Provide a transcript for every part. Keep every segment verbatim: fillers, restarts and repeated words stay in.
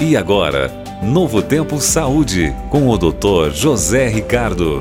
E agora, Novo Tempo Saúde, com o doutor José Ricardo.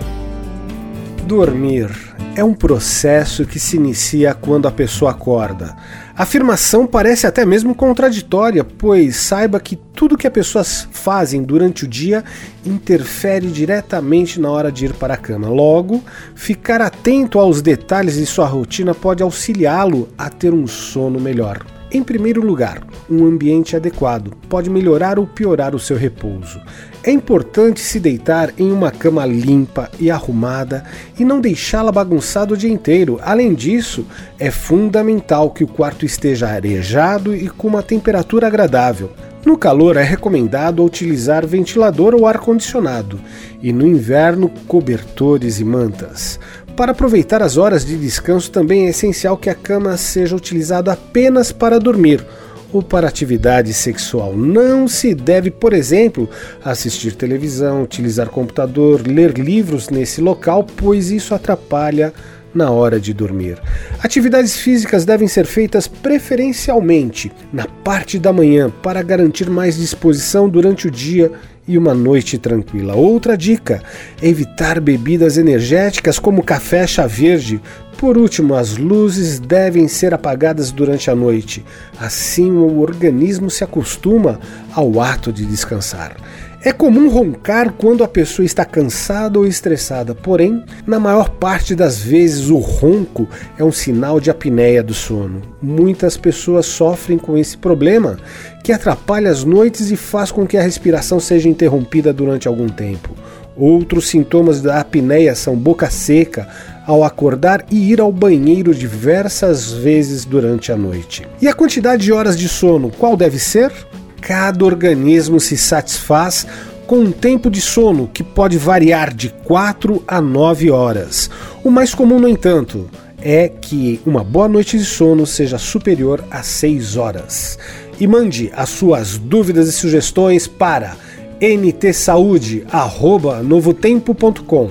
Dormir é um processo que se inicia quando a pessoa acorda. A afirmação parece até mesmo contraditória, pois saiba que tudo que as pessoas fazem durante o dia interfere diretamente na hora de ir para a cama. Logo, ficar atento aos detalhes de sua rotina pode auxiliá-lo a ter um sono melhor. Em primeiro lugar, um ambiente adequado pode melhorar ou piorar o seu repouso. É importante se deitar em uma cama limpa e arrumada e não deixá-la bagunçada o dia inteiro. Além disso, é fundamental que o quarto esteja arejado e com uma temperatura agradável. No calor é recomendado utilizar ventilador ou ar-condicionado e no inverno cobertores e mantas. Para aproveitar as horas de descanso também é essencial que a cama seja utilizada apenas para dormir ou para atividade sexual. Não se deve, por exemplo, assistir televisão, utilizar computador, ler livros nesse local, pois isso atrapalha na hora de dormir. Atividades físicas devem ser feitas preferencialmente na parte da manhã para garantir mais disposição durante o dia e uma noite tranquila. Outra dica é evitar bebidas energéticas como café, chá verde. Por último, as luzes devem ser apagadas durante a noite. Assim, o organismo se acostuma ao ato de descansar. É comum roncar quando a pessoa está cansada ou estressada, porém, na maior parte das vezes o ronco é um sinal de apneia do sono. Muitas pessoas sofrem com esse problema, que atrapalha as noites e faz com que a respiração seja interrompida durante algum tempo. Outros sintomas da apneia são boca seca ao acordar e ir ao banheiro diversas vezes durante a noite. E a quantidade de horas de sono, qual deve ser? Cada organismo se satisfaz com um tempo de sono que pode variar de quatro a nove horas. O mais comum, no entanto, é que uma boa noite de sono seja superior a seis horas. E mande as suas dúvidas e sugestões para n t saúde arroba novotempo ponto com.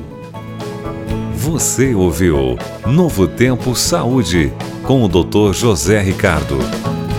Você ouviu Novo Tempo Saúde, com o doutor José Ricardo.